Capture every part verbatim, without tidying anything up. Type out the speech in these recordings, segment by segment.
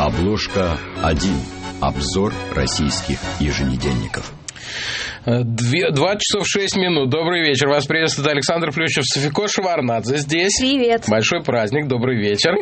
Обложка один. Обзор российских еженедельников. Две, два часов шесть минут. Добрый вечер. Вас приветствует Александр Плющев, Софико Шеварднадзе здесь. Привет. Большой праздник. Добрый вечер.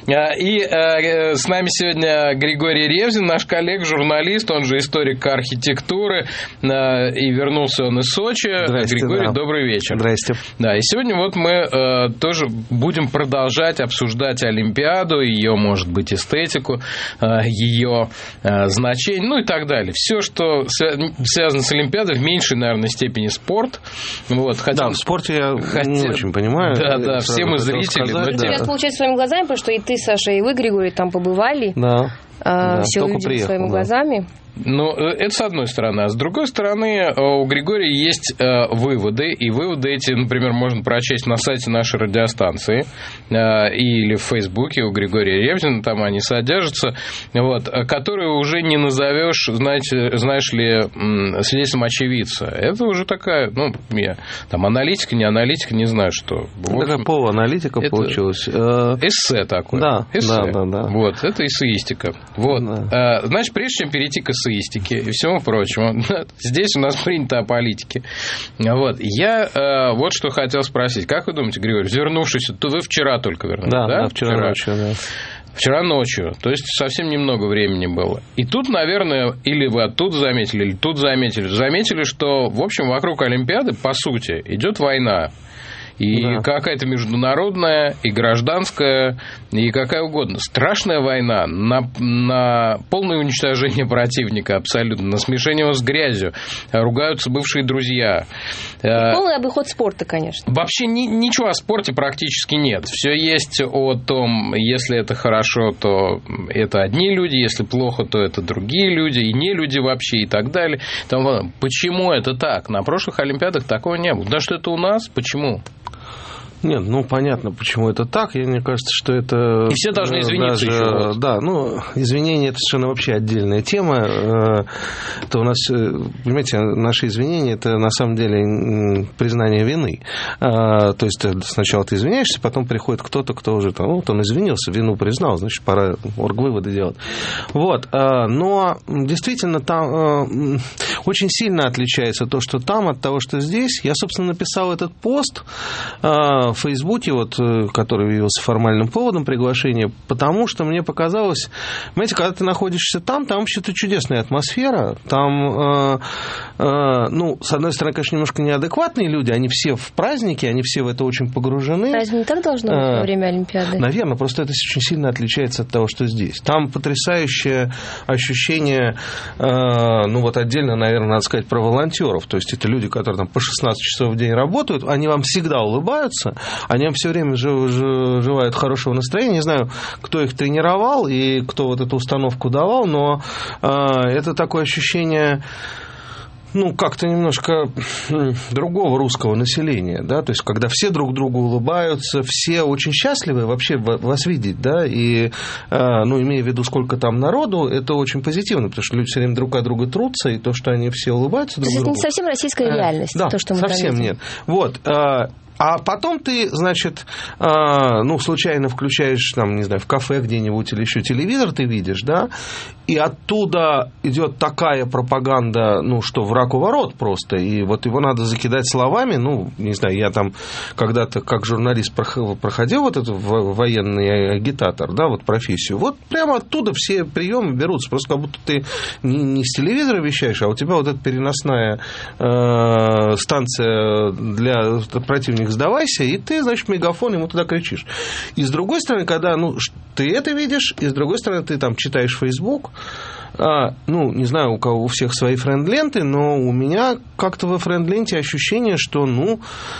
И э, с нами сегодня Григорий Ревзин, наш коллега, журналист, он же историк архитектуры. Э, и вернулся он из Сочи. Здрасте, Григорий, да. Добрый вечер. Здрасте. Да, и сегодня вот мы э, тоже будем продолжать обсуждать Олимпиаду, ее, может быть, эстетику, э, ее э, значение, ну и так далее. Все, что связано с Олимпиадой, в меньшей, наверное, степени спорт. Вот, хотя... Да, в спорте я хотя... не очень понимаю. Да, да, все мы зрители. Сказать, ну, да. тебя получается своими глазами, потому что и ты, Саша, и вы, Григорий, там побывали. Да. А, да, все увидели приехал, своими да. глазами. Ну, это с одной стороны. А с другой стороны, у Григория есть э, выводы, и выводы эти, например, можно прочесть на сайте нашей радиостанции э, или в Фейсбуке у Григория Ревзина, там они содержатся, вот, которые уже не назовешь, знаете, знаешь ли, свидетельством очевидца. Это уже такая, ну, я, там, аналитика, не аналитика, не знаю, что. Такая полуаналитика это получилась. Эссе такое. Да, эссе. да, да, да. Вот, это эссеистика. Вот. Да. Значит, прежде чем перейти к эссеистике и всему прочему, здесь у нас принято о политике. Вот. Я э, вот что хотел спросить. Как вы думаете, Григорий, вернувшись, то вы вчера только вернулись, да? Да, да, вчера, вчера ночью, да. Вчера ночью, то есть совсем немного времени было. И тут, наверное, или вы оттуда заметили, или тут заметили, заметили, что, в общем, вокруг Олимпиады, по сути, идет война. И да. какая-то международная, и гражданская, и какая угодно. Страшная война на, на полное уничтожение противника абсолютно, на смешение его с грязью. Ругаются бывшие друзья. И полный обиход спорта, конечно. Вообще ни, ничего о спорте практически нет. Все есть о том, если это хорошо, то это одни люди, если плохо, то это другие люди, и не люди вообще, и так далее. Там, почему это так? На прошлых Олимпиадах такого не было. Да что это у нас? Почему? Нет, ну, понятно, почему это так. И мне кажется, что это... И все должны извиниться даже, еще. Вот. Да, ну, извинения – это совершенно вообще отдельная тема. Это у нас, понимаете, наши извинения – это на самом деле признание вины. То есть сначала ты извиняешься, потом приходит кто-то, кто уже там, вот он извинился, вину признал, значит, пора оргвыводы делать. Вот. Но действительно там очень сильно отличается то, что там, от того, что здесь. Я, собственно, написал этот пост в Фейсбуке, вот, который явился формальным поводом приглашения, потому что мне показалось, понимаете, когда ты находишься там, там вообще-то чудесная атмосфера, там, э, э, ну, с одной стороны, конечно, немножко неадекватные люди, они все в празднике, они все в это очень погружены. Разве не так должно быть во время Олимпиады? Наверное, просто это очень сильно отличается от того, что здесь. Там потрясающее ощущение, э, ну, вот отдельно, наверное, надо сказать про волонтеров, то есть это люди, которые там по шестнадцать часов в день работают, они вам всегда улыбаются, они вам все время желают хорошего настроения. Не знаю, кто их тренировал и кто вот эту установку давал, но э, это такое ощущение, ну, как-то немножко другого русского населения, да, то есть, когда все друг другу улыбаются, все очень счастливы вообще вас видеть, да, и, ну, имея в виду, сколько там народу, это очень позитивно, потому что люди все время друг от друга трутся, и то, что они все улыбаются друг другу. Это не совсем российская реальность, да, то, что мы совсем нет. Вот. А потом ты, значит, ну, случайно включаешь, там, не знаю, в кафе где-нибудь или еще телевизор ты видишь, да, и оттуда идет такая пропаганда, ну, что враг у ворот просто, и вот его надо закидать словами, ну, не знаю, я там когда-то как журналист проходил вот этот военный агитатор, да, вот профессию, вот прямо оттуда все приемы берутся, просто как будто ты не, не с телевизора вещаешь, а у тебя вот эта переносная э, станция для противника «Сдавайся», и ты, значит, мегафон ему туда кричишь. И с другой стороны, когда, ну, ты это видишь, и с другой стороны, ты там читаешь Facebook, а, ну, не знаю, у кого у всех свои френд-ленты, но у меня как-то во френд-ленте ощущение, что, ну,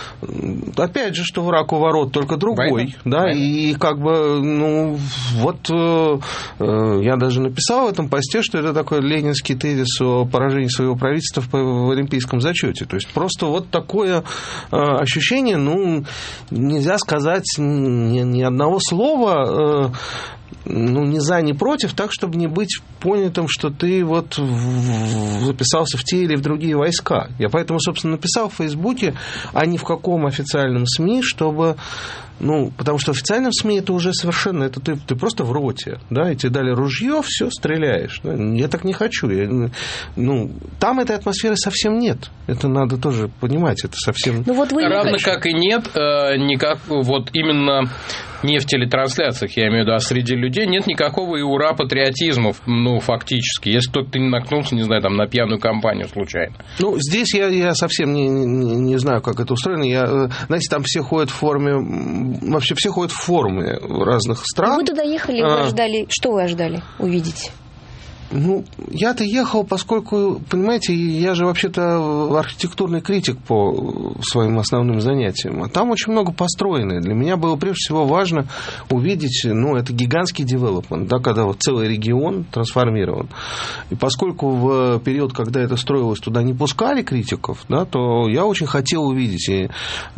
опять же, что враг у ворот, только другой, Война. да, Война. И как бы, ну, вот э, я даже написал в этом посте, что это такой ленинский тезис о поражении своего правительства в, в олимпийском зачете, то есть просто вот такое э, ощущение, ну, нельзя сказать ни, ни одного слова, э, ну, ни за, ни против, так, чтобы не быть понятым, что ты вот записался в те или в другие войска. Я поэтому, собственно, написал в Фейсбуке, а не в каком официальном СМИ, чтобы, Ну, потому что в официальном СМИ это уже совершенно, это ты, ты просто в роте, да, и тебе дали ружье, все, стреляешь. Да? Я так не хочу. Я, ну, там этой атмосферы совсем нет. Это надо тоже понимать, это совсем... Ну, вот вы равно как и нет, э, никак, вот именно не в телетрансляциях, я имею в виду, а среди людей нет никакого и ура патриотизма, ну, фактически, если только ты не наткнулся, не знаю, там, на пьяную компанию случайно. Ну, здесь я, я совсем не, не, не знаю, как это устроено. Я, знаете, там все ходят в форме, вообще все ходят в форме разных стран. Вы туда ехали, вы а... ожидали, что вы ожидали увидеть? Ну, я-то ехал, поскольку, понимаете, я же вообще-то архитектурный критик по своим основным занятиям. А там очень много построено. Для меня было прежде всего важно увидеть, ну, это гигантский девелопмент, да, когда вот целый регион трансформирован. И поскольку в период, когда это строилось, туда не пускали критиков, да, то я очень хотел увидеть. И, э,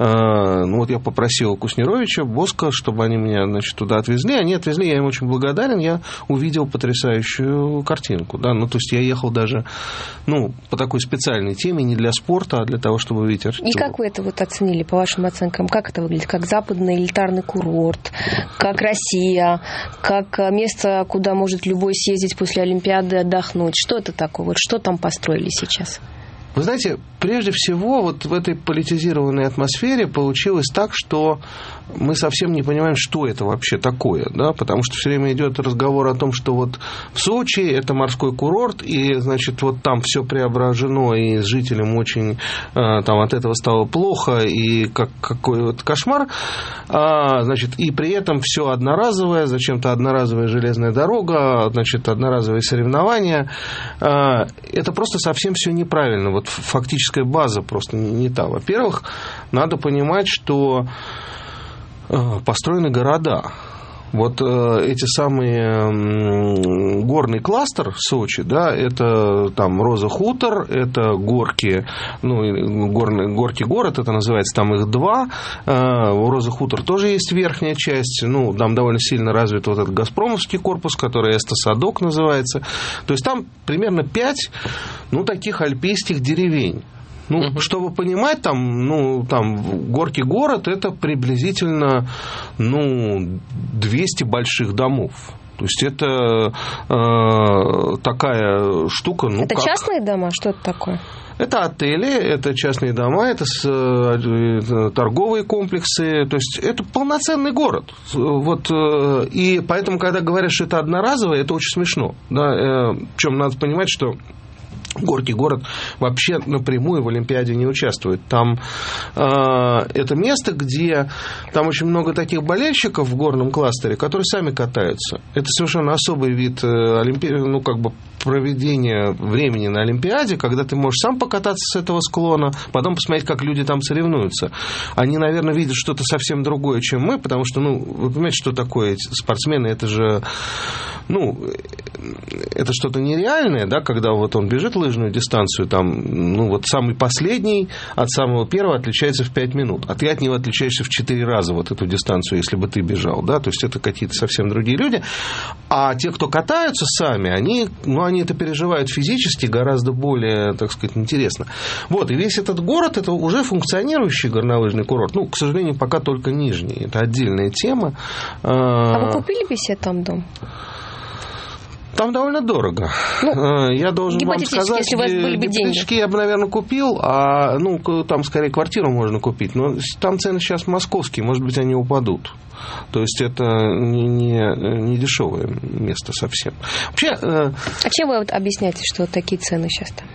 ну, вот я попросил Куснировича, Боско, чтобы они меня, значит, туда отвезли. Они отвезли, я им очень благодарен. Я увидел потрясающую картину. Картинку, да, ну, то есть я ехал даже, ну, по такой специальной теме, не для спорта, а для того, чтобы увидеть архитектуру. И как вы это вот оценили, по вашим оценкам? Как это выглядит? Как западный элитарный курорт, как Россия, как место, куда может любой съездить после Олимпиады отдохнуть? Что это такое? Вот что там построили сейчас? Вы знаете, прежде всего, вот в этой политизированной атмосфере получилось так, что мы совсем не понимаем, что это вообще такое, да, потому что все время идет разговор о том, что вот в Сочи это морской курорт, и, значит, вот там все преображено, и жителям очень там от этого стало плохо, и как, какой вот кошмар, а, значит, и при этом все одноразовое, зачем-то одноразовая железная дорога, значит, одноразовые соревнования, а, это просто совсем все неправильно, вот фактическая база просто не, не та. Во-первых, надо понимать, что э, построены города. Вот э, эти самые э, горный кластер в Сочи, да, это там Роза Хутор, это Горки, ну, горный, Горки город, это называется, там их два. Э, у Розы Хутор тоже есть верхняя часть, ну, там довольно сильно развит вот этот Газпромовский корпус, который Эстосадок называется. То есть там примерно пять, ну, таких альпийских деревень. Ну, uh-huh. чтобы понимать, там, ну, там, Горки город, это приблизительно, ну, двести больших домов. То есть это э, такая штука, ну, это как... частные дома? Что это такое? Это отели, это частные дома, это торговые комплексы, то есть это полноценный город. Вот, и поэтому, когда говорят, что это одноразовое, это очень смешно. Да? Причем надо понимать, что Горький город вообще напрямую в Олимпиаде не участвует. Там э, это место, где там очень много таких болельщиков в горном кластере, которые сами катаются. Это совершенно особый вид э, олимпи... ну, как бы проведения времени на Олимпиаде, когда ты можешь сам покататься с этого склона, потом посмотреть, как люди там соревнуются. Они, наверное, видят что-то совсем другое, чем мы, потому что, ну, вы понимаете, что такое спортсмены, это же, ну, это что-то нереальное, да, когда вот он бежит лыжную дистанцию, там, ну, вот самый последний от самого первого отличается в пять минут, а ты от него отличаешься в четыре раза вот эту дистанцию, если бы ты бежал, да, то есть это какие-то совсем другие люди, а те, кто катаются сами, они, ну, они это переживают физически гораздо более, так сказать, интересно. Вот, и весь этот город, это уже функционирующий горнолыжный курорт, ну, к сожалению, пока только Нижний, это отдельная тема. А вы купили бы себе там дом? Там довольно дорого. Ну, я должен вам сказать, если у вас были бы деньги. Я бы, наверное, купил, а, ну, там скорее квартиру можно купить, но там цены сейчас московские, может быть, они упадут. То есть это не, не, не дешевое место совсем. Вообще, а чем вы вот объясняете, что вот такие цены сейчас там?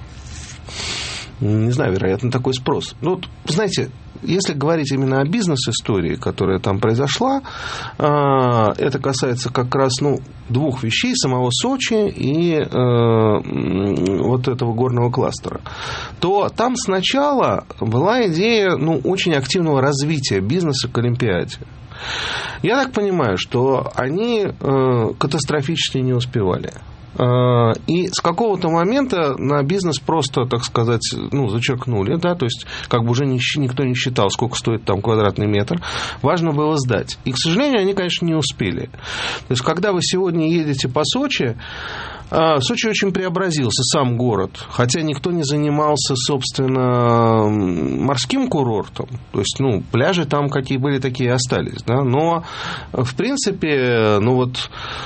Не знаю, вероятно, такой спрос. Ну, вот, знаете, если говорить именно о бизнес-истории, которая там произошла, это касается как раз, ну, двух вещей: самого Сочи и э, вот этого горного кластера, то там сначала была идея, ну, очень активного развития бизнеса к Олимпиаде. Я так понимаю, что они э, катастрофически не успевали. И с какого-то момента на бизнес просто, так сказать, ну, зачеркнули, да, то есть как бы уже никто не считал, сколько стоит там квадратный метр, важно было сдать. И, к сожалению, они, конечно, не успели. То есть, когда вы сегодня едете по Сочи, Сочи очень преобразился, сам город, хотя никто не занимался, собственно, морским курортом, то есть, ну, пляжи там какие были, такие и остались, да, но, в принципе, ну, вот,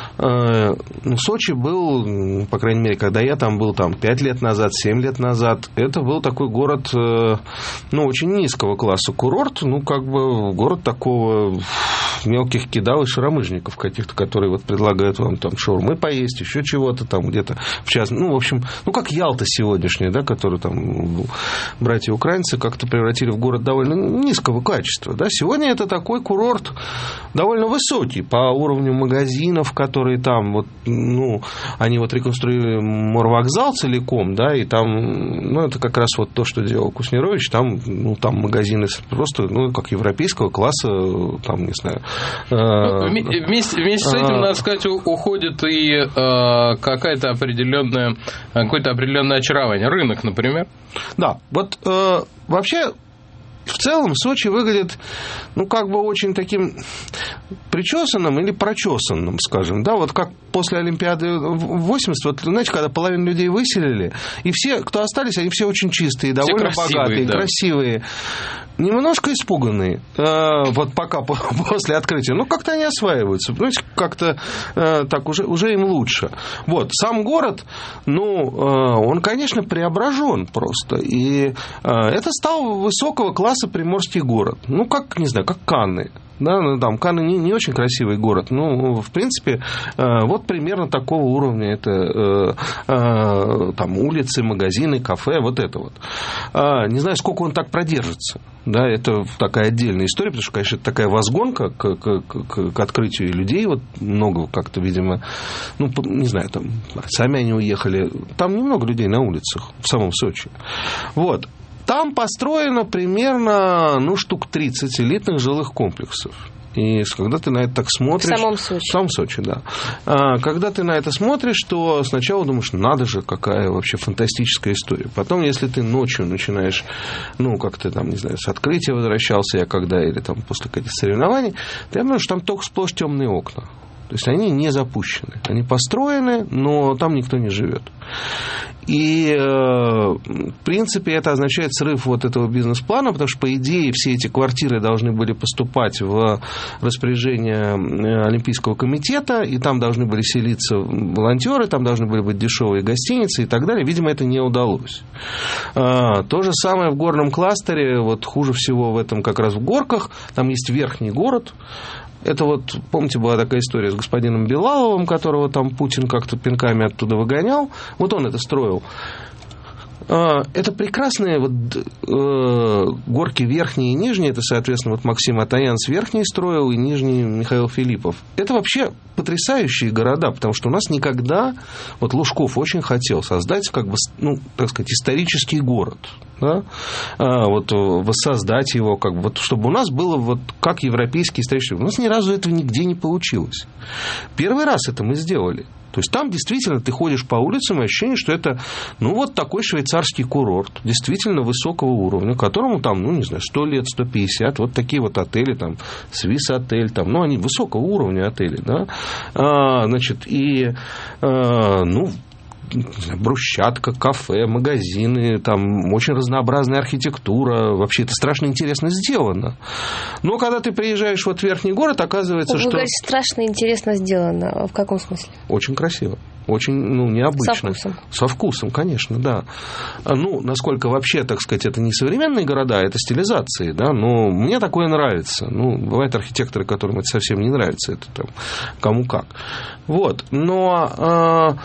ну, Сочи был, по крайней мере, когда я там был, там, пять лет назад, семь лет назад, это был такой город, ну, очень низкого класса курорт, ну, как бы, город такого мелких кидал и шаромыжников каких-то, которые вот предлагают вам там шаурмы поесть, еще чего-то там где-то в час. Ну, в общем, ну, как Ялта сегодняшняя, да, которую там братья-украинцы как-то превратили в город довольно низкого качества, да. Сегодня это такой курорт довольно высокий по уровню магазинов, которые там вот, ну, они вот реконструировали морвокзал целиком, да, и там, ну, это как раз вот то, что делал Куснирович, там, ну, там магазины просто, ну, как европейского класса, там, не знаю. Ну, вместе, вместе с этим, надо сказать, уходит и э, какая-то определенная, какое-то определенное очарование. Рынок, например. Да, вот э, вообще в целом Сочи выглядит, ну, как бы очень таким причесанным или прочесанным, скажем, да, вот как после Олимпиады восемьдесят, вот, знаете, когда половину людей выселили, и все, кто остались, они все очень чистые, все довольно богатые, да. красивые, немножко испуганные, э, вот пока после открытия, но как-то они осваиваются, понимаете, как-то э, так уже, уже им лучше. Вот, сам город, ну, э, он, конечно, преображен просто, и э, это стал высокого класса приморский город, ну, как, не знаю, как Канны. Да, ну, там Канны не, не очень красивый город, но, в принципе, э, вот примерно такого уровня это э, э, там улицы, магазины, кафе, вот это вот. Э, не знаю, сколько он так продержится. Да, это такая отдельная история, потому что, конечно, это такая возгонка к, к, к, к открытию людей, вот много как-то, видимо, ну, не знаю, там, сами они уехали, там немного людей на улицах, в самом Сочи. Вот. Там построено примерно, ну, штук тридцать элитных жилых комплексов. И когда ты на это так смотришь... В самом Сочи. В самом Сочи, да. А, когда ты на это смотришь, то сначала думаешь, надо же, какая вообще фантастическая история. Потом, если ты ночью начинаешь, ну, как-то там, не знаю, с открытия возвращался я когда, или там после каких-то соревнований, ты понимаешь, что там только сплошь темные окна. То есть они не запущены. Они построены, но там никто не живет. И, в принципе, это означает срыв вот этого бизнес-плана, потому что, по идее, все эти квартиры должны были поступать в распоряжение Олимпийского комитета, и там должны были селиться волонтеры, там должны были быть дешевые гостиницы и так далее. Видимо, это не удалось. То же самое в горном кластере. Вот хуже всего в этом как раз в Горках. Там есть верхний город. Это вот, помните, была такая история с господином Билаловым, которого там Путин как-то пинками оттуда выгонял. Вот он это строил. Это прекрасные вот, э, горки верхние и нижние. Это, соответственно, вот Максим Атаянс верхний строил и нижний Михаил Филиппов. Это вообще потрясающие города, потому что у нас никогда... Вот Лужков очень хотел создать, как бы, ну, так сказать, исторический город. Да? А, вот воссоздать его, как бы, вот, чтобы у нас было вот как европейский исторический. У нас ни разу этого нигде не получилось. Первый раз это мы сделали. То есть там действительно ты ходишь по улицам, и ощущение, что это, ну, вот такой швейцарский курорт, действительно высокого уровня, которому там, ну, не знаю, сто лет, сто пятьдесят, вот такие вот отели, там, Свис отель, там, ну, они высокого уровня отели, да, а, значит, и, а, ну, брусчатка, кафе, магазины, там очень разнообразная архитектура, вообще это страшно интересно сделано. Но когда ты приезжаешь вот в верхний город, оказывается, Вы что... говорите, страшно интересно сделано. В каком смысле? Очень красиво. Очень, ну, необычно. Со вкусом. Со вкусом, конечно, да. Ну, насколько вообще, так сказать, это не современные города, это стилизации, да, но мне такое нравится. Ну, бывают архитекторы, которым это совсем не нравится, это там кому как. Вот, но...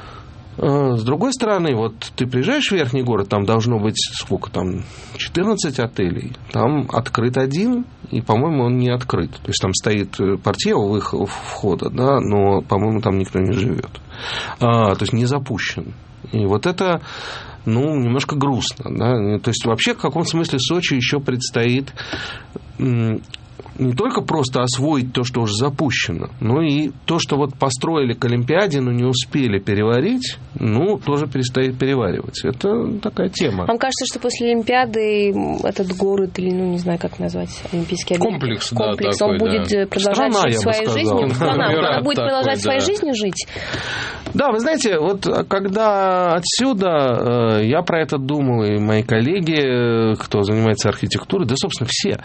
С другой стороны, вот ты приезжаешь в верхний город, там должно быть сколько там, четырнадцать отелей, там открыт один, и, по-моему, он не открыт. То есть там стоит портье у их входа, да, но, по-моему, там никто не живет. А, то есть не запущен. И вот это, ну, немножко грустно, да. То есть вообще в каком смысле Сочи еще предстоит не только просто освоить то, что уже запущено, но и то, что вот построили к Олимпиаде, но не успели переварить, ну, тоже перестает переваривать. Это такая тема. Вам кажется, что после Олимпиады этот город, или, ну, не знаю, как назвать, Олимпийский комплекс, комплекс, да, он такой, будет да. продолжать Страна, жить своей жизнью? Страна, она будет такой, продолжать да. своей жизнью жить? Да, вы знаете, вот когда отсюда, я про это думал, и мои коллеги, кто занимается архитектурой, да, собственно, все,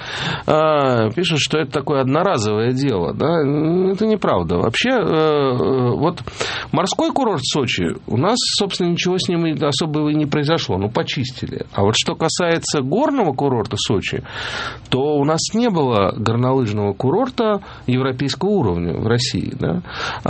пишут, что это такое одноразовое дело. Да? Это неправда. Вообще, вот морской курорт Сочи, у нас, собственно, ничего с ним особого и не произошло. Ну, почистили. А вот что касается горного курорта Сочи, то у нас не было горнолыжного курорта европейского уровня в России. Да?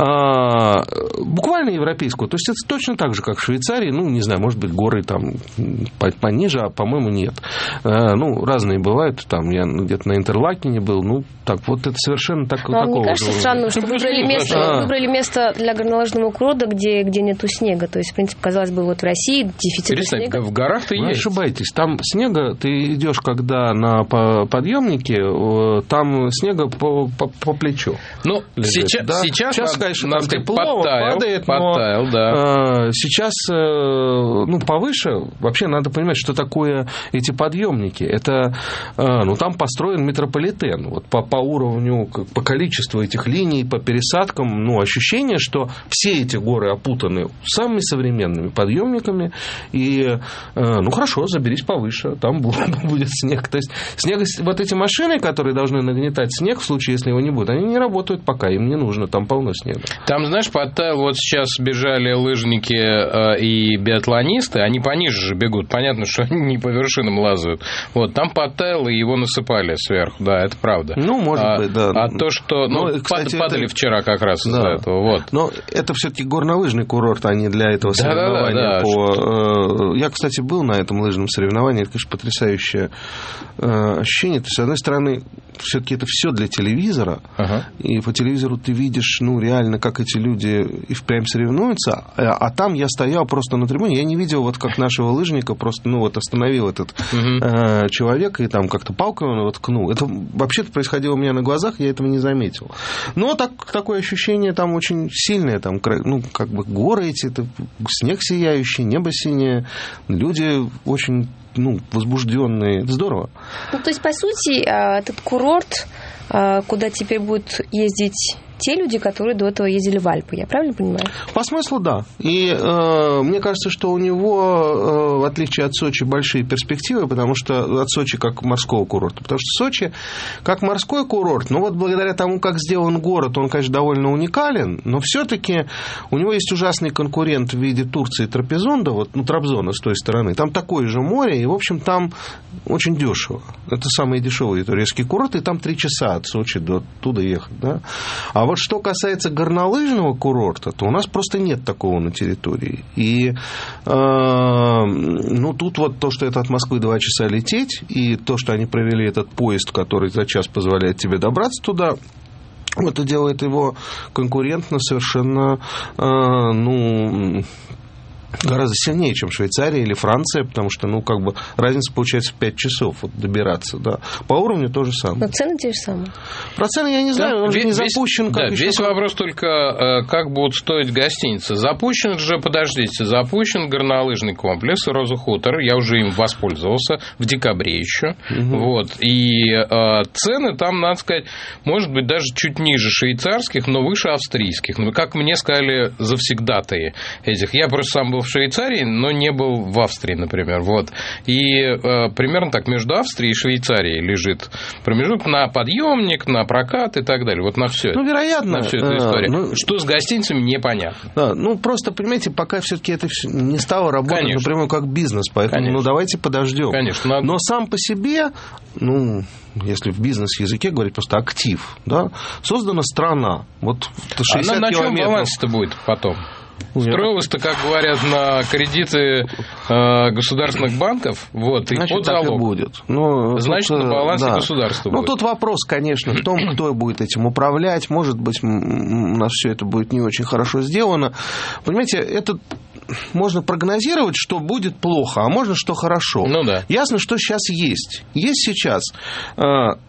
А, буквально европейского. То есть, это точно так же, как в Швейцарии. Ну, не знаю, может быть, горы там пониже, а, по-моему, нет. А, ну, разные бывают. Там я где-то на Интерлакене был. Ну, так, вот это совершенно так, Но такого мне кажется же странным, что выбрали место, а. выбрали место для горнолыжного курорта, где, где нету снега. То есть, в принципе, казалось бы, вот в России дефицит Перестань, снега. в горах-то Вы есть. ошибаетесь. Там снега, ты идешь, когда на подъемнике, там снега по, по, по плечу. Ну, лежит, сейчас, да? сейчас, Сейчас, надо, конечно, надо там сказать, тепло, подтаял, падает, подтаял, но, да. э, сейчас, э, ну, повыше, вообще надо понимать, что такое эти подъемники. Это, э, ну, там построен метрополитен. Вот по, по уровню, по количеству этих линий, по пересадкам, ну, ощущение, что все эти горы опутаны самыми современными подъемниками. И, э, ну, хорошо, заберись повыше, там будет снег. То есть, снег, вот эти машины, которые должны нагнетать снег в случае, если его не будет, они не работают пока, им не нужно, там полно снега. Там, знаешь, подтаял, вот сейчас бежали лыжники э, и биатлонисты, они пониже же бегут, понятно, что они не по вершинам лазают. Вот, там подтаяло, и его насыпали сверху, да, это правда. Ну, может а, быть, да. А то, что, ну, Но, кстати, падали это... вчера как раз из-за да. этого, вот. Но это все-таки горнолыжный курорт, а не для этого соревнования. Да, да, да, по... Я, кстати, был на этом лыжном соревновании, это, конечно, потрясающее ощущение. То есть, с одной стороны, все-таки это все для телевизора, ага. И по телевизору ты видишь, ну, реально, как эти люди и впрямь соревнуются, а, а там я стоял просто на трибуне, я не видел, вот как нашего лыжника просто, ну, вот остановил этот угу. э, человек и там как-то палкой он его ткнул. Это вообще-то происходило у меня на глазах, я этого не заметил. Но так, такое ощущение там очень сильное, там, ну, как бы горы эти, это снег сияющий, небо синее, люди очень, ну, возбужденные. Здорово. Ну, то есть, по сути, этот курорт, куда теперь будут ездить те люди, которые до этого ездили в Альпы, я правильно понимаю? По смыслу, да. И э, мне кажется, что у него, э, в отличие от Сочи, большие перспективы, потому что от Сочи как морского курорта. Потому что Сочи как морской курорт, ну вот благодаря тому, как сделан город, он, конечно, довольно уникален, но все-таки у него есть ужасный конкурент в виде Турции Трапезунда, вот, ну, Трабзона с той стороны. Там такое же море, и, в общем, там очень дешево. Это самый дешевый турецкий курорт, и там три часа от Сочи до туда ехать, да. А вот что касается горнолыжного курорта, то у нас просто нет такого на территории. И э, ну, тут вот то, что это от Москвы два часа лететь, и то, что они провели этот поезд, который за час позволяет тебе добраться туда, это делает его конкурентно совершенно, э, ну... гораздо сильнее, чем Швейцария или Франция, потому что, ну, как бы, разница получается в пять часов вот, добираться, да. По уровню то же самое. Но цены те же самые. Про цены я не знаю, да, он же не запущен. Весь, как да, весь как... вопрос только, как будут стоить гостиницы. Запущен же, подождите, запущен горнолыжный комплекс Роза Хутор, я уже им воспользовался в декабре еще, угу. Вот, и э, цены там, надо сказать, может быть, даже чуть ниже швейцарских, но выше австрийских. Ну, как мне сказали завсегдатаи этих, я просто сам был в Швейцарии, но не был в Австрии, например. Вот. И э, примерно так между Австрией и Швейцарией лежит промежуток на подъемник, на прокат и так далее. Вот на все ну, это. Вероятно. На всю эту историю. Ну, что с гостиницами, непонятно. Да, ну, просто, понимаете, пока все-таки это не стало работать Конечно. напрямую как бизнес, поэтому Конечно. ну, давайте подождем. Конечно. Надо... Но сам по себе, ну, если в бизнес-языке говорить, просто актив, да, создана страна. Вот шестьдесят Она на чем километров. баланс-то будет потом? Строилось-то, как говорят, на кредиты э, государственных банков, вот, и Значит, под залог. Так и будет. Ну, Значит, тут, на балансе да. государства Ну, будет. тут вопрос, конечно, в том, кто будет этим управлять. Может быть, у нас все это будет не очень хорошо сделано. Понимаете, это... можно прогнозировать, что будет плохо, а можно, что хорошо. Ну, да. Ясно, что сейчас есть. Есть сейчас...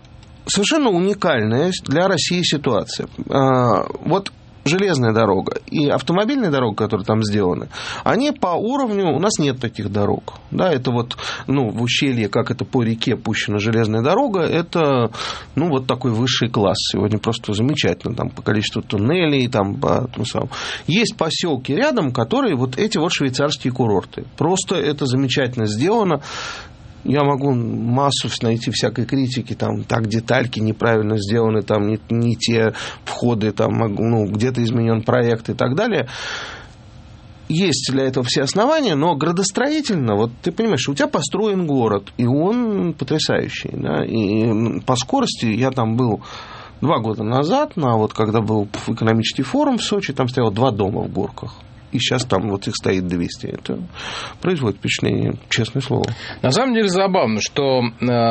совершенно уникальная для России ситуация. Вот железная дорога и автомобильная дорога, которые там сделаны, они по уровню, у нас нет таких дорог. Да, это вот, ну, в ущелье, как это по реке пущена железная дорога, это, ну, вот такой высший класс. Сегодня просто замечательно, там, по количеству туннелей, там, по, ну, сам. Есть поселки рядом, которые вот эти вот швейцарские курорты. Просто это замечательно сделано. Я могу массу найти всякой критики, там, так детальки неправильно сделаны, там, не, не те входы, там, ну, где-то изменен проект и так далее. Есть для этого все основания, но градостроительно, вот ты понимаешь, у тебя построен город, и он потрясающий, да, и по скорости я там был два года назад, на, вот, когда был экономический форум в Сочи, там стояло два дома в Горках. И сейчас там вот их стоит двести. Это производит впечатление, честное слово. На самом деле забавно, что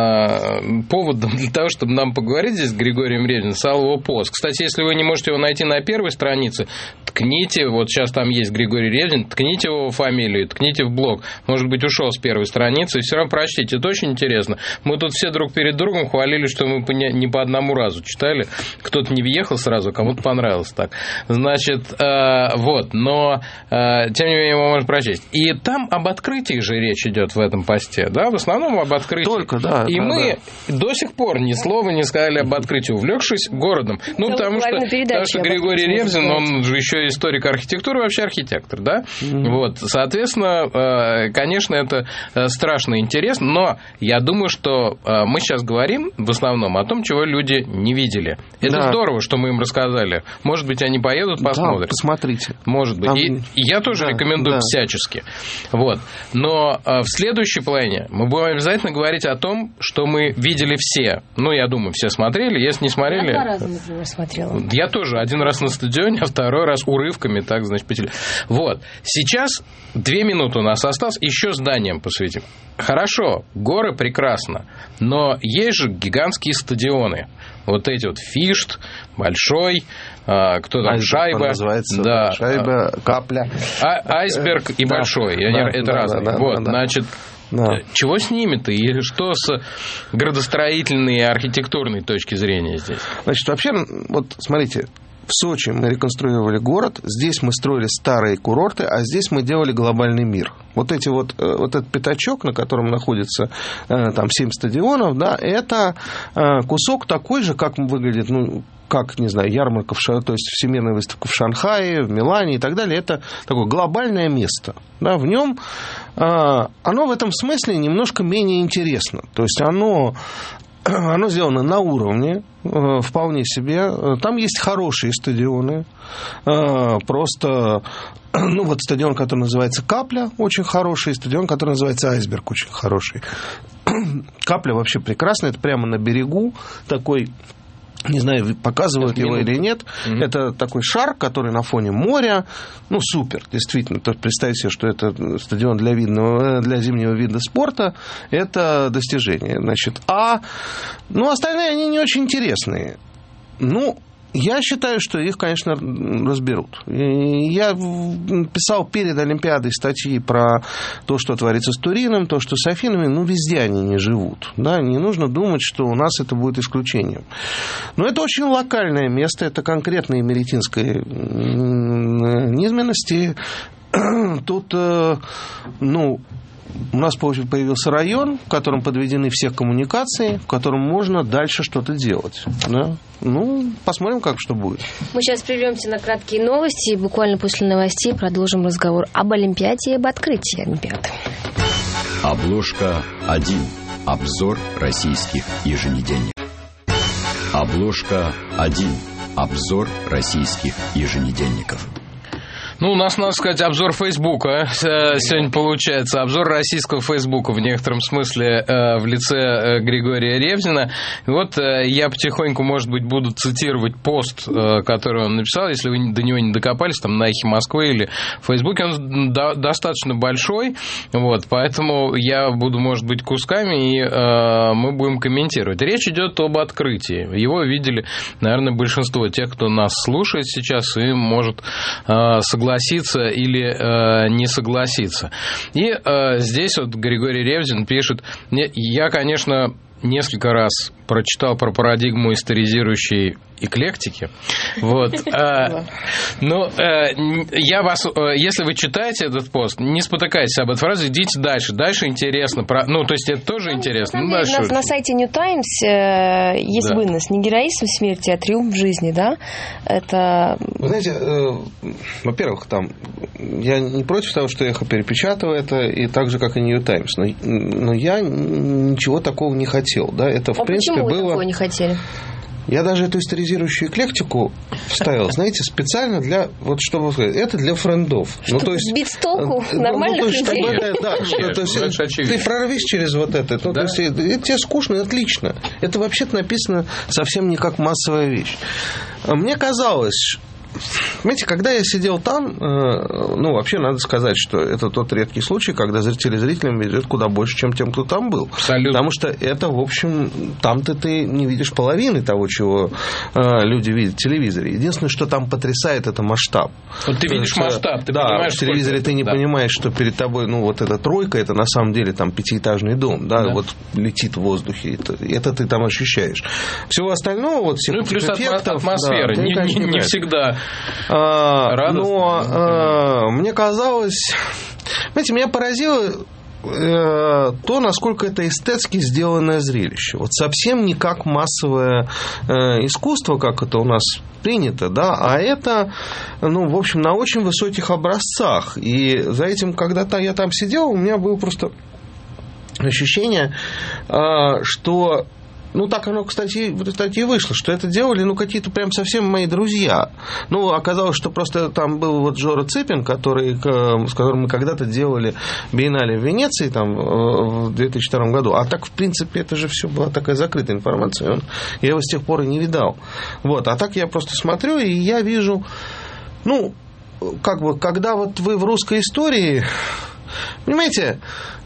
э, поводом для того, чтобы нам поговорить здесь с Григорием Ревзиным, стал его пост. Кстати, если вы не можете его найти на первой странице, ткните, вот сейчас там есть Григорий Ревзин, ткните его фамилию, ткните в блог. Может быть, ушел с первой страницы, и все равно прочтите. Это очень интересно. Мы тут все друг перед другом хвалили, что мы не по одному разу читали. Кто-то не въехал сразу, кому-то понравилось так. Значит, э, вот, но... Тем не менее, мы можем прочесть. И там об открытиях же речь идет в этом посте, да, в основном об открытии. Только, да. И да, мы да. до сих пор ни слова не сказали об открытии, увлекшись городом. Ну, потому что, потому что Григорий Ревзин, он же еще историк архитектуры, вообще архитектор, да? Mm-hmm. Вот, соответственно, конечно, это страшно интересно, но я думаю, что мы сейчас говорим в основном о том, чего люди не видели. Это да. здорово, что мы им рассказали. Может быть, они поедут, посмотрят. Да, посмотрите. Может быть. Там... И я тоже да, рекомендую да. всячески. Вот. Но в следующей половине мы будем обязательно говорить о том, что мы видели все. Ну, я думаю, все смотрели. Если не смотрели... Я два раза, например, смотрела. Я тоже. Один раз на стадионе, а второй раз урывками, так, значит, по телевизору. Вот. Сейчас две минуты у нас осталось. Еще зданиям посвятим. Хорошо, горы прекрасно. Но есть же гигантские стадионы. Вот эти вот Фишт, Большой, а, кто там, Айсберг, Шайба. Называется, да. Шайба, Капля. А, айсберг и да, Большой. Я да, не, это да, разные. Да, да, вот, да, значит, да. чего с ними-то? И что с градостроительной и архитектурной точки зрения здесь? Значит, вообще, вот смотрите, в Сочи мы реконструировали город, здесь мы строили старые курорты, а здесь мы делали глобальный мир. Вот, эти вот, вот этот пятачок, на котором находится там семь стадионов, да, это кусок такой же, как выглядит, ну, как, не знаю, ярмарка, в Ша... то есть всемирная выставка в Шанхае, в Милане и так далее. Это такое глобальное место. Да, в нем оно в этом смысле немножко менее интересно. То есть оно... Оно сделано на уровне, вполне себе. Там есть хорошие стадионы. Просто, ну, вот стадион, который называется Капля, очень хороший. Стадион, который называется Айсберг, очень хороший. Капля вообще прекрасная. Это прямо на берегу такой... Не знаю, показывают его или нет. Mm-hmm. Это такой шар, который на фоне моря. Ну, супер, действительно. То есть представьте себе, что это стадион для, видного, для зимнего вида спорта. Это достижение. Значит, а ну, остальные, они не очень интересные. Ну, я считаю, что их, конечно, разберут. Я писал перед Олимпиадой статьи про то, что творится с Турином, то, что с Афинами. Ну, везде они не живут. Да? Не нужно думать, что у нас это будет исключением. Но это очень локальное место. Это конкретные меретинские низменности. Тут, ну... У нас появился район, в котором подведены все коммуникации, в котором можно дальше что-то делать. Да? Ну, посмотрим, как что будет. Мы сейчас прервемся на краткие новости и буквально после новостей продолжим разговор об Олимпиаде и об открытии Олимпиады. Обложка один. Обзор российских еженедельников. Обложка один. Обзор российских еженедельников. Ну, у нас, надо сказать, обзор Фейсбука сегодня получается. Обзор российского Фейсбука в некотором смысле в лице Григория Ревзина. Вот я потихоньку, может быть, буду цитировать пост, который он написал, если вы до него не докопались, там на Эхе Москвы или в Фейсбуке. Он достаточно большой, вот, поэтому я буду, может быть, кусками, и мы будем комментировать. Речь идет об открытии. Его видели, наверное, большинство тех, кто нас слушает сейчас и может согласиться согласиться или э, не согласиться. И э, здесь вот Григорий Ревзин пишет: я, конечно, несколько раз прочитал про парадигму историзирующей эклектики. Вот. Но я вас, если вы читаете этот пост, не спотыкайтесь об этой фразе, идите дальше. Дальше интересно. Ну, то есть это тоже интересно. На сайте New Times есть вынос. Не героизм в смерти, а триумф в жизни, да? Это... Вы знаете, во-первых, там, я не против того, что Эхо перепечатывало это, и так же, как и New Times, но, но я ничего такого не хотел, да, это, в а принципе, почему было... вы такого не хотели? Я даже эту историзирующую эклектику вставил, знаете, специально для, вот чтобы сказать, это для френдов. Чтобы ну, то есть, сбить с толку ну, нормальных ну, то есть, людей. Чтобы, да, что, то есть, ты прорвись через вот это. Ну, да? То есть, это тебе скучно, отлично. Это вообще-то написано совсем не как массовая вещь. Мне казалось... Понимаете, когда я сидел там, ну, вообще надо сказать, что это тот редкий случай, когда зрители зрителям везет куда больше, чем тем, кто там был. Абсолютно. Потому что это, в общем, там-то ты не видишь половины того, чего люди видят в телевизоре. Единственное, что там потрясает, это масштаб. Вот ты видишь масштаб, ты да, понимаешь, в телевизоре ты не да. понимаешь, что перед тобой, ну, вот эта тройка, это на самом деле там пятиэтажный дом, да, да. вот летит в воздухе, это, это ты там ощущаешь. Всего остального, вот всех ну, этих плюс эффектов, атмосфера, да, не, не, не всегда. А, но а, мне казалось, знаете, меня поразило э, то, насколько это эстетски сделанное зрелище. Вот совсем не как массовое э, искусство, как это у нас принято, да, а это, ну, в общем, на очень высоких образцах. И за этим, когда-то я там сидел, у меня было просто ощущение, э, что... Ну, так оно, кстати, в результате и вышло, что это делали, ну, какие-то прям совсем мои друзья. Ну, оказалось, что просто там был вот Жора Цыпин, который, с которым мы когда-то делали биеннале в Венеции там, в две тысячи втором году. А так, в принципе, это же все была такая закрытая информация. Он, я его с тех пор и не видал. Вот. А так я просто смотрю, и я вижу, ну, как бы, когда вот вы в русской истории, понимаете...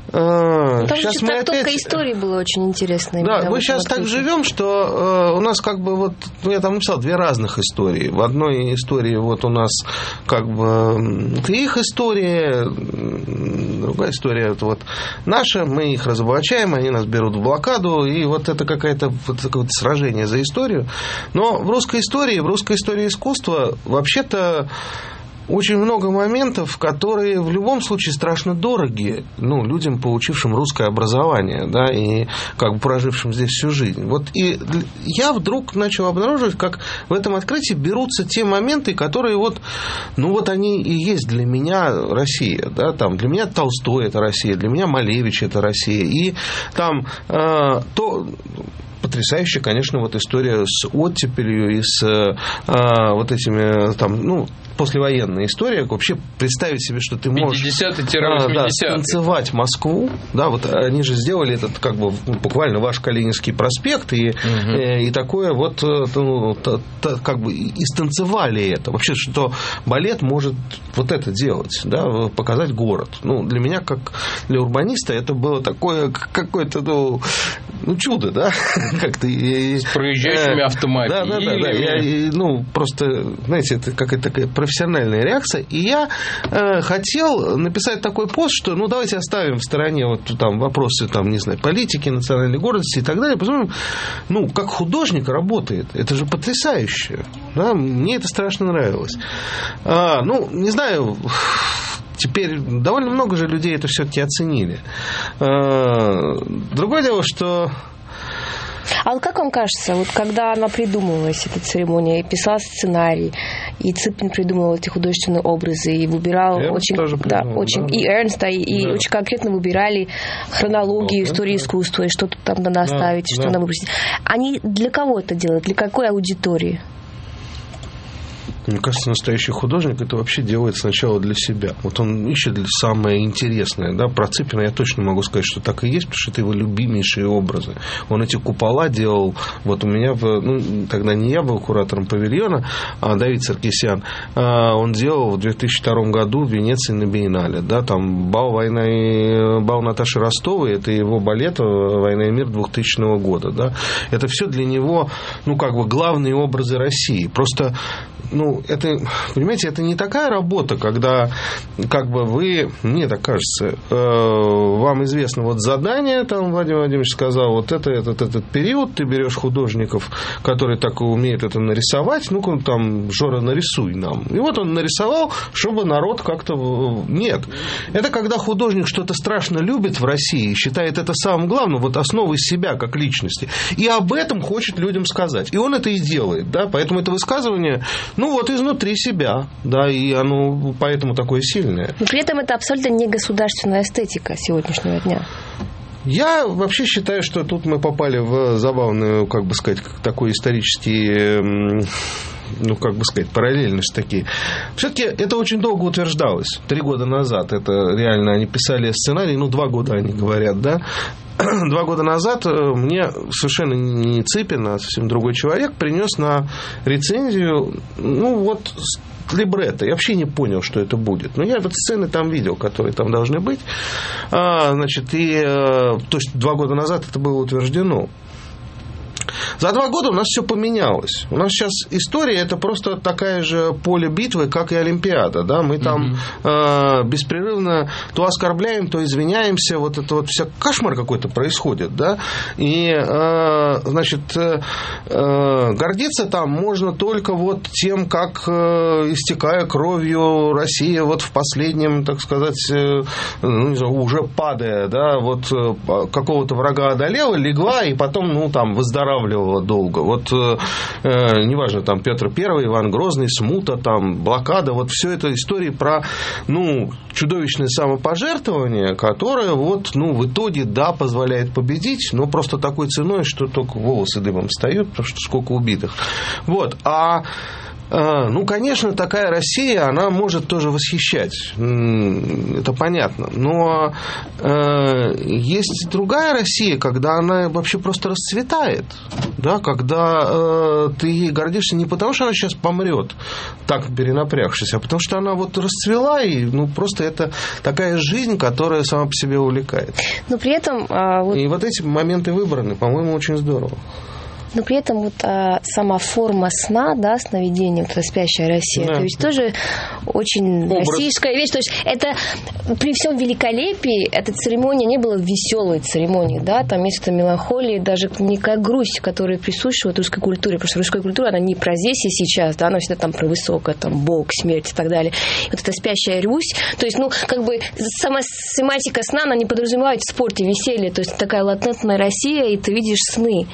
Потому сейчас что трактовка опять... истории была очень интересная. Да, мы сейчас так живем, что э, у нас как бы вот, ну, я там написал две разных истории. В одной истории вот у нас как бы их история, другая история это вот наша, мы их разоблачаем, они нас берут в блокаду, и вот это какое-то вот такое сражение за историю. Но в русской истории, в русской истории искусства вообще-то очень много моментов, которые в любом случае страшно дороги, ну, людям, получившим русское образование, да, и как бы прожившим здесь всю жизнь. Вот и я вдруг начал обнаруживать, как в этом открытии берутся те моменты, которые вот, ну, вот они и есть для меня Россия, да, там, для меня Толстой – это Россия, для меня Малевич – это Россия, и там э, то... Потрясающая, конечно, вот история с оттепелью и с а, вот этими, там, ну, послевоенная история. Вообще представить себе, что ты можешь а, да, станцевать Москву. Да, вот они же сделали этот, как бы, буквально ваш Калининский проспект, и, угу. и, и такое вот, ну, т, т, как бы, и станцевали это. Вообще, что балет может вот это делать, да, показать город. Ну, для меня, как для урбаниста, это было такое, какое-то, ну, ну чудо, да, как-то... С проезжающими автомобилями. Да, да, да, да. Я, ну, просто, знаете, это какая-то такая профессиональная реакция. И я э, хотел написать такой пост, что, ну, давайте оставим в стороне вот там вопросы, там, не знаю, политики, национальной гордости и так далее. Посмотрим, ну, как художник работает. Это же потрясающе. Да? Мне это страшно нравилось. А, ну, не знаю... Теперь довольно много же людей это все-таки оценили. Другое дело, что... А вот как вам кажется, вот когда она придумывалась, эта церемония, и писала сценарий, и Цыпин придумывал эти художественные образы, и выбирал очень, да, очень, да. и Эрнста, и, и да. очень конкретно выбирали хронологию, вот, истории да. искусства, и что тут там надо оставить, да, что да. надо выбросить. Они для кого это делают? Для какой аудитории? Мне кажется, настоящий художник это вообще делает сначала для себя. Вот он ищет самое интересное. Да? Про Цыпина я точно могу сказать, что так и есть, потому что это его любимейшие образы. Он эти купола делал. Вот у меня, в, ну, тогда не я был куратором павильона, а Давид Саркисян. Он делал в две тысячи втором году в Венеции на биеннале. Да? Там бал, война и, бал Наташи Ростовой, это его балет «Война и мир» двухтысячного года. Да? Это все для него, ну, как бы главные образы России. Просто, ну, ну, это, понимаете, это не такая работа, когда, как бы вы, мне так кажется, вам известно вот задание, там Владимир Владимирович сказал, вот это, этот, этот период, ты берешь художников, которые так умеют это нарисовать, ну-ка там, Жора, нарисуй нам. И вот он нарисовал, чтобы народ как-то... Нет. Это когда художник что-то страшно любит в России и считает это самым главным, вот основой себя как личности. И об этом хочет людям сказать. И он это и делает, да, поэтому это высказывание, ну, вот изнутри себя, да, и оно поэтому такое сильное. Но при этом это абсолютно не государственная эстетика сегодняшнего дня. Я вообще считаю, что тут мы попали в забавную, как бы сказать, такой исторический, ну, как бы сказать, параллельность такие. Все-таки это очень долго утверждалось. Три года назад это реально они писали сценарий, ну, два года они говорят, да. Два года назад мне совершенно не Цыпин, а совсем другой человек принес на рецензию, ну, вот, либретто. Я вообще не понял, что это будет. Но я вот сцены там видел, которые там должны быть. А, значит, и, то есть, два года назад это было утверждено. За два года у нас все поменялось. У нас сейчас история это просто такая же поле битвы, как и Олимпиада. Да? Мы там mm-hmm. э, беспрерывно то оскорбляем, то извиняемся. Вот это вот вся кошмар какой-то происходит. Да? И, э, значит, э, гордиться там можно только вот тем, как, э, истекая кровью, Россия вот в последнем, так сказать, э, ну, не знаю, уже падая, да, вот э, какого-то врага одолела, легла и потом, ну, там, выздоравливала долго. Вот, э, неважно, там, Петр Первый, Иван Грозный, смута, там, блокада, вот все это истории про, ну, чудовищное самопожертвование, которое вот, ну, в итоге, да, позволяет победить, но просто такой ценой, что только волосы дыбом встают, потому что сколько убитых. Вот, а ну, конечно, такая Россия, она может тоже восхищать, это понятно, но э, есть другая Россия, когда она вообще просто расцветает, да, когда э, ты ей гордишься не потому, что она сейчас помрет, так перенапрягшись, а потому что она вот расцвела, и ну, просто это такая жизнь, которая сама по себе увлекает. Но при этом... А, вот... И вот эти моменты выбраны, по-моему, очень здорово. Но при этом вот а, сама форма сна, да, сновидения, вот эта спящая Россия, да. То есть тоже очень Образ. Российская вещь. То есть это при всем великолепии эта церемония не была веселой церемонией, да, там есть эта меланхолия, даже некая грусть, которая присуща вот русской культуре, потому что русская культура, она не про здесь и сейчас, да, она всегда там про высокое, там, Бог, смерть и так далее. И вот эта спящая Русь, то есть, ну, как бы сама семантика сна, она не подразумевает в спорте веселье, то есть такая латентная Россия, и ты видишь сны.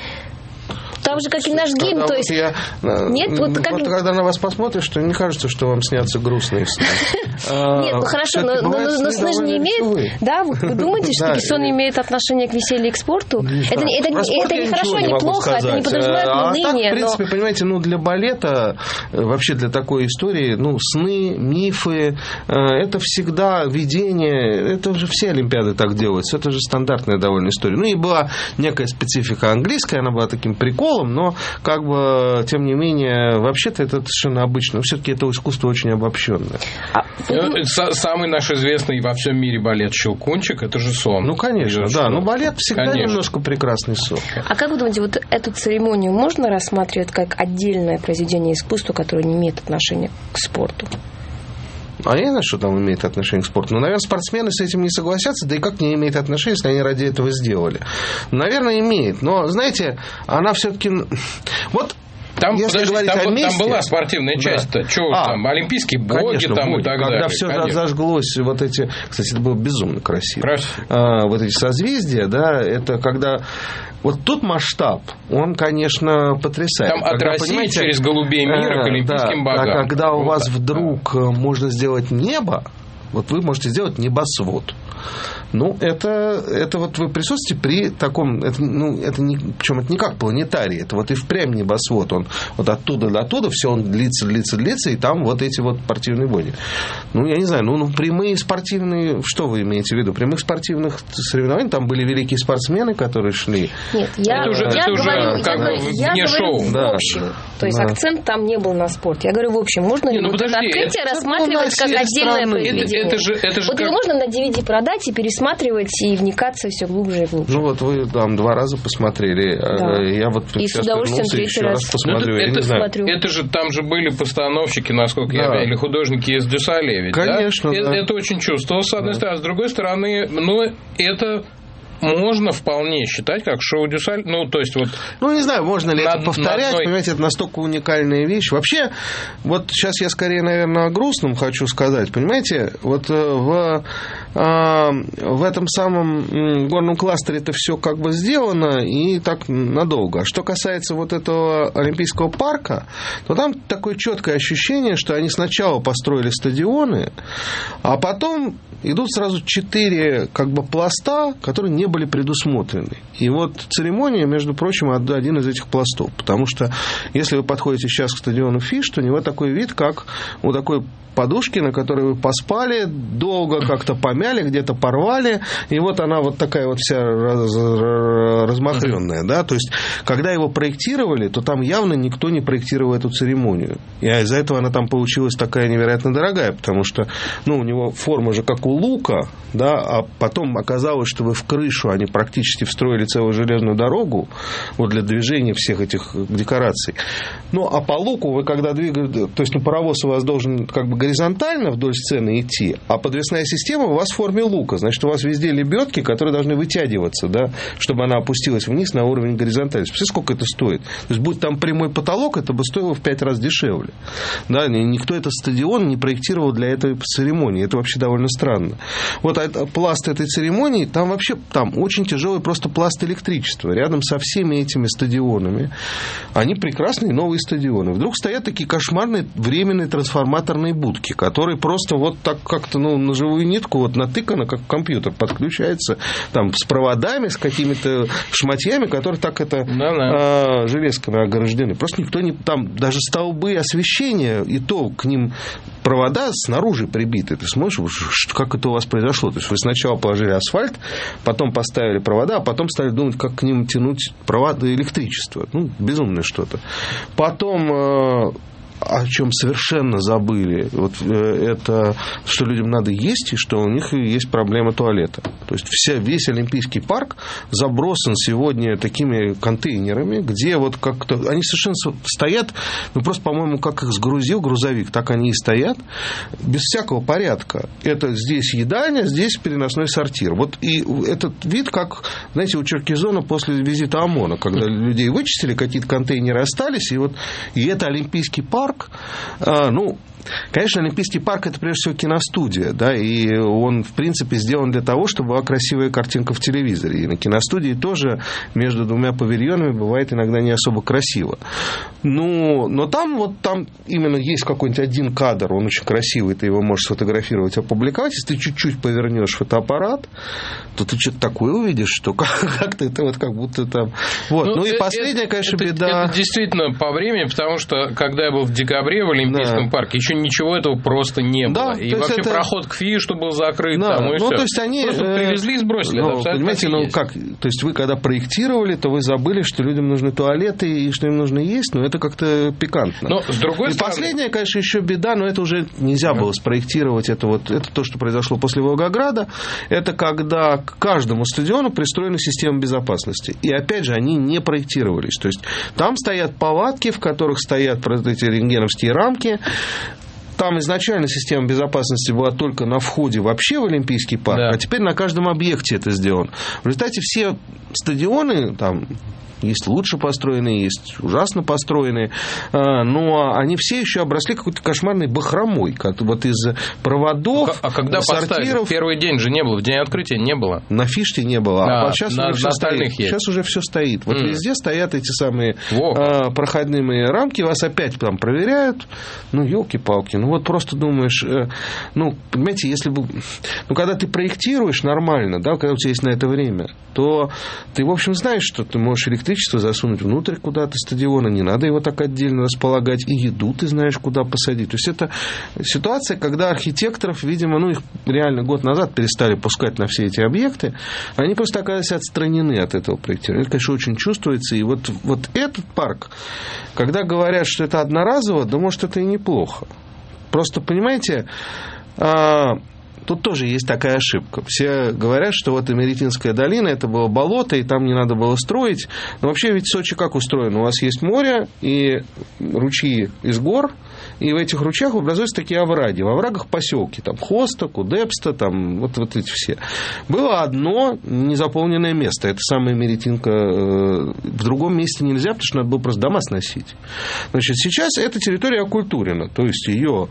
Так же, как и наш гимн, то есть... Я, Нет, вот, вот как... когда на вас посмотришь, то не кажется, что вам снятся грустные сны. Нет, ну хорошо, но сны же не имеют... Да, вы думаете, что сон имеет отношение к веселью и к спорту? Это не хорошо, не плохо, это не подразумевает уныние. В принципе, понимаете, ну для балета, вообще для такой истории, ну, сны, мифы, это всегда видение, это уже все Олимпиады так делаются, это же стандартная довольно история. Ну и была некая специфика английская, она была таким приколом, но, как бы, тем не менее, вообще-то это совершенно обычно. Все-таки это искусство очень обобщенное. А, Самый наш известный во всем мире балет «Щелкунчик» — это же сон. Ну, конечно, это да. сон. Но балет всегда конечно. Немножко прекрасный сон. А как вы думаете, вот эту церемонию можно рассматривать как отдельное произведение искусства, которое не имеет отношения к спорту? А я не знаю, что там имеет отношение к спорту. Но, наверное, спортсмены с этим не согласятся, да и как не имеет отношения, если они ради этого сделали. Наверное, имеет. Но, знаете, она все-таки... Вот Там, подожди, там, месте, там была спортивная часть-то. Да. Чего а, там, олимпийские боги конечно, там боги. И так Когда далее. Когда все конечно. Зажглось, вот эти... Кстати, это было безумно красиво. А, вот эти созвездия, да, это когда... Вот тут масштаб, он, конечно, потрясает. Там от России через голубей мира к олимпийским да, богам. А когда у вот вас так, вдруг да. можно сделать небо, вот вы можете сделать небосвод. Ну, это, это вот вы присутствуете при таком, это, ну, это не, причем это не как планетарий, это вот и впрямь небосвод, он вот оттуда до оттуда, все он длится, длится, длится, и там вот эти вот спортивные боги. Ну, я не знаю, ну, ну, прямые спортивные, что вы имеете в виду? Прямых спортивных соревнований, там были великие спортсмены, которые шли. Нет, я, это уже, я это говорю, уже как я, бы я вне говорю шоу. в Да. общем, то есть да. акцент там не был на спорте. Я говорю в общем, можно ли ну, вот это открытие рассматривать как отдельное произведение? Это, это же, это же вот как... его можно на ди ви ди продать, страдать и пересматривать, и вникаться все глубже и глубже. Ну вот вы там два раза посмотрели, да. Я вот и сейчас с удовольствием третий раз, раз посмотрю, это, я это, не знаю. Это, это же, там же были постановщики, насколько да. я понимаю, или художники из Дюсале, ведь, конечно, да? да. Это, это очень чувствовалось, с одной да. стороны, а с другой стороны, ну, это... можно вполне считать как шоу Дюсале. Ну, то есть вот... Ну, не знаю, можно ли это повторять, одной... понимаете, это настолько уникальная вещь. Вообще, вот сейчас я скорее, наверное, о грустном хочу сказать. Понимаете, вот в, в этом самом горном кластере это все как бы сделано и так надолго. А что касается вот этого Олимпийского парка, то там такое четкое ощущение, что они сначала построили стадионы, а потом идут сразу четыре как бы пласта, которые не были предусмотрены. И вот церемония, между прочим, один из этих пластов. Потому что, если вы подходите сейчас к стадиону ФИШ, то у него такой вид, как у такой подушки, на которой вы поспали, долго как-то помяли, где-то порвали, и вот она вот такая вот вся раз, размахренная, да, то есть, когда его проектировали, то там явно никто не проектировал эту церемонию, и из-за этого она там получилась такая невероятно дорогая, потому что, ну, у него форма же как у лука, да, а потом оказалось, что вы в крышу, они практически встроили целую железную дорогу, вот для движения всех этих декораций, ну, а по луку вы когда двигаете, то есть, ну, паровоз у вас должен как бы горизонтально вдоль сцены идти, а подвесная система у вас в форме лука. Значит, у вас везде лебедки, которые должны вытягиваться, да, чтобы она опустилась вниз на уровень горизонтальности. Представляете, сколько это стоит? То есть, будь там прямой потолок, это бы стоило в пять раз дешевле. Да, никто этот стадион не проектировал для этой церемонии. Это вообще довольно странно. Вот пласт этой церемонии, там вообще там очень тяжелый просто пласт электричества. Рядом со всеми этими стадионами они прекрасные новые стадионы. Вдруг стоят такие кошмарные временные трансформаторные будки, который просто вот так как-то, ну, на живую нитку вот натыкано, как компьютер, подключается там с проводами, с какими-то шматьями, которые так это а, железками ограждены. Просто никто не... Там даже столбы освещения, и то к ним провода снаружи прибиты. Ты смотришь, как это у вас произошло. То есть, вы сначала положили асфальт, потом поставили провода, а потом стали думать, как к ним тянуть провода электричества. Ну, безумное что-то. Потом... о чем совершенно забыли, вот это, что людям надо есть, и что у них есть проблема туалета. То есть вся, весь Олимпийский парк забросан сегодня такими контейнерами, где вот как-то... Они совершенно стоят, ну просто, по-моему, как их сгрузил грузовик, так они и стоят, без всякого порядка. Это здесь едальня, здесь переносной сортир. Вот и этот вид, как, знаете, у Черкизона после визита ОМОНа, когда людей вычистили, какие-то контейнеры остались, и вот и это Олимпийский парк. Ну, конечно, Олимпийский парк – это, прежде всего, киностудия, да, и он, в принципе, сделан для того, чтобы была красивая картинка в телевизоре. И на киностудии тоже между двумя павильонами бывает иногда не особо красиво. Ну, но там вот там именно есть какой-нибудь один кадр, он очень красивый, ты его можешь сфотографировать, опубликовать. Если ты чуть-чуть повернешь фотоаппарат, то ты что-то такое увидишь, что как-то это вот как будто там... Вот. Ну, ну и последняя, это, конечно, это, беда... Это действительно по времени, потому что, когда я был в декабре в Олимпийском да. парке, еще ничего этого просто не было. Да, и вообще это... проход к ФИШу был закрыт. Да, там, и ну, все. То есть они... Просто привезли и сбросили. Ну, понимаете, ну как... То есть вы когда проектировали, то вы забыли, что людям нужны туалеты и что им нужно есть, но это как-то пикантно. Но, с другой и стороны... последняя, конечно, еще беда, но это уже нельзя было спроектировать. Это вот это то, что произошло после Волгограда. Это когда к каждому стадиону пристроена система безопасности. И опять же, они не проектировались. То есть там стоят палатки, в которых стоят эти рентгеновские рамки. Там изначально система безопасности была только на входе вообще в Олимпийский парк, да. А теперь на каждом объекте это сделано. В результате все стадионы там... Есть лучше построенные, есть ужасно построенные, но они все еще обросли какой-то кошмарной бахромой, как вот из проводов, а когда сортиров. Поставили? В первый день же не было, в день открытия не было. На Фиште не было, а, а сейчас, на, уже все стоит. сейчас уже все стоит. Вот mm. везде стоят эти самые а, проходные рамки, вас опять там проверяют. Ну, елки-палки, ну вот просто думаешь, ну, понимаете, если бы... Ну, когда ты проектируешь нормально, да, когда у тебя есть на это время, то ты, в общем, знаешь, что ты можешь электричество засунуть внутрь куда-то стадиона, не надо его так отдельно располагать, и еду ты знаешь, куда посадить. То есть это ситуация, когда архитекторов, видимо, ну, их реально год назад перестали пускать на все эти объекты, они просто оказались отстранены от этого проектирования. Это, конечно, очень чувствуется, и вот, вот этот парк, когда говорят, что это одноразово, да, может, это и неплохо. Просто, понимаете, тут тоже есть такая ошибка. Все говорят, что вот Имеретинская долина, это было болото, и там не надо было строить. Но вообще ведь Сочи как устроено? У вас есть море и ручьи из гор, и в этих ручьях образуются такие овраги. В оврагах поселки, там Хоста, Кудепста, там вот, вот эти все. Было одно незаполненное место, это самая Имеретинка. В другом месте нельзя, потому что надо было просто дома сносить. Значит, сейчас эта территория окультурена, то есть ее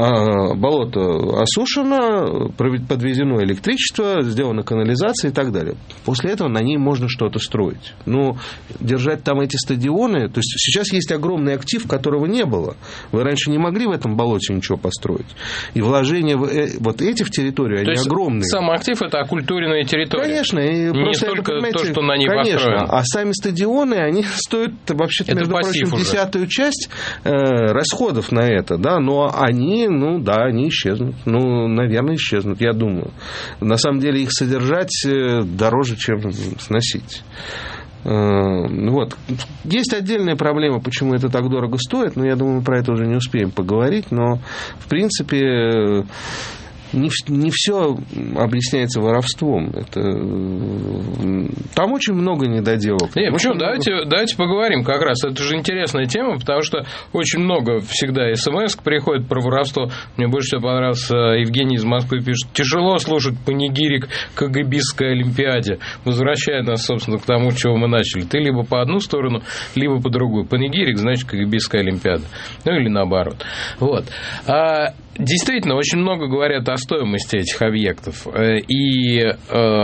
болото осушено, подведено электричество, сделана канализация и так далее. После этого на ней можно что-то строить. Но держать там эти стадионы, то есть сейчас есть огромный актив, которого не было. Вы раньше не могли в этом болоте ничего построить. И вложения в, вот эти в территорию, то они есть огромные. Сам актив – это оккультуренная территория. Конечно. И не просто только это, то, что на ней конечно, построено. А сами стадионы, они стоят, вообще-то, между прочим, уже. десятую часть э, расходов на это. Да? Но они, ну да, они исчезнут. Ну, наверное, исчезнут, я думаю. На самом деле их содержать дороже, чем сносить. Вот. Есть отдельная проблема, почему это так дорого стоит, но я думаю, мы про это уже не успеем поговорить, но в принципе не, не все объясняется воровством. Это... Там очень много недоделок. Не, почему? Много... Давайте, давайте поговорим как раз. Это же интересная тема, потому что очень много всегда смс приходит про воровство. Мне больше всего понравился Евгений из Москвы пишет: тяжело слушать панигирик к КГБистской Олимпиаде, возвращая нас, собственно, к тому, с чего мы начали. Ты либо по одну сторону, либо по другую. Панигирик, значит, КГБистская Олимпиада. Ну, или наоборот. Вот. А действительно, очень много говорят о стоимости этих объектов. И э,